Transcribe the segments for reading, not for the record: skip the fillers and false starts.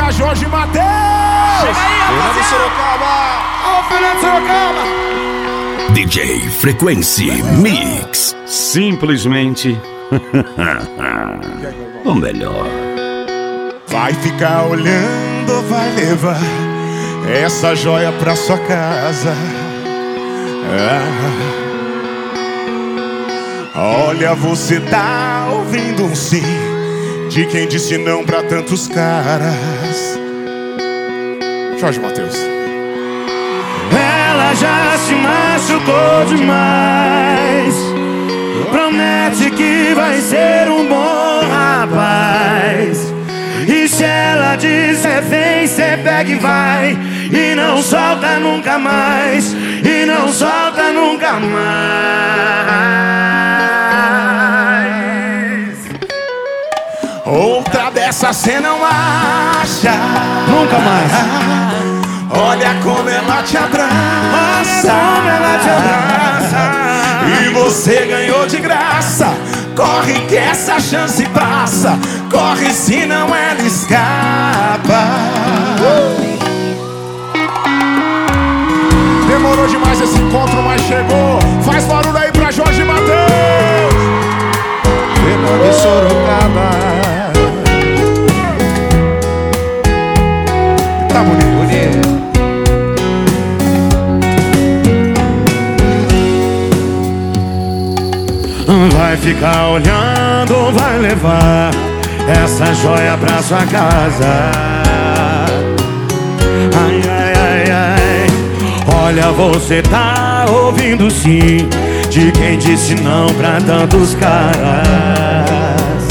pra Jorge Mateus. Chega aí, Fernando Sorocaba. Ó, Fernando Sorocaba. DJ Frequency Mix. Simplesmente o melhor. Vai ficar olhando ou vai levar essa joia pra sua casa? Olha, você tá ouvindo um sim de quem disse não pra tantos caras. Jorge Mateus. Ela já se machucou demais. Promete que vai ser um bom rapaz. E se ela disser vem, cê pega e vai. E não solta nunca mais. E não solta nunca mais. Outra dessa cê não acha. Nunca mais. Olha como ela te abraça. Olha como ela te abraça. E você ganhou de graça. Corre que essa chance passa. Corre senão ela escapa. Demorou demais esse encontro, mas chegou. Faz barulho aí pra Jorge Mateus. Fernando Sorocaba. Tá bonito. Vai ficar olhando, vai levar essa joia pra sua casa. Ai, ai, ai, ai. Olha, você tá ouvindo sim de quem disse não pra tantos caras.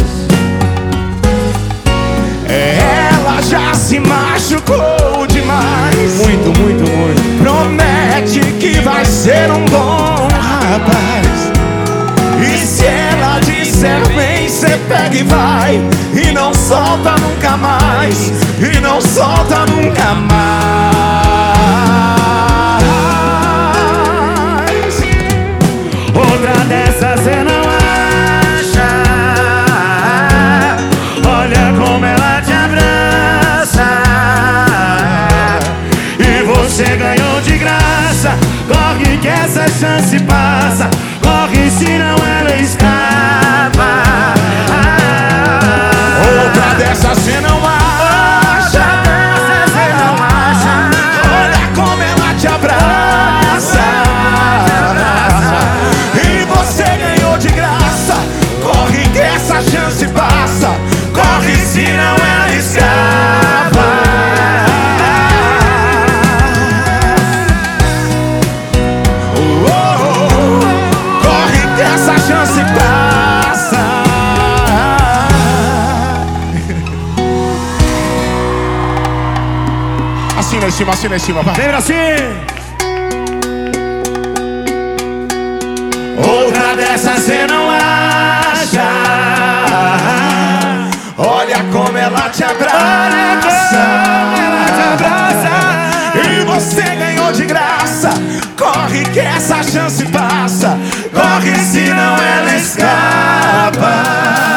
Ela já se machucou demais. Muito, muito, muito. Promete que vai ser um bom rapaz. E se ela disser vem, cê pega e vai. E não solta nunca mais. E não solta nunca mais. Outra dessas cê não acha. Olha como ela te abraça. E você ganhou de graça. Corre que essa chance passa. Corre senão ela escapa. Outra dessas cê não acha. Cê não acha. Olha como ela te abraça. E você ganhou de graça. Corre que essa chance passa. Corre senão ela escapa. Corre que essa chance passa. Assina em cima, vai. Lembra assim? Outra dessas cê não acha. Olha como ela te abraça. E você ganhou de graça. Corre que essa chance passa. Corre senão ela escapa.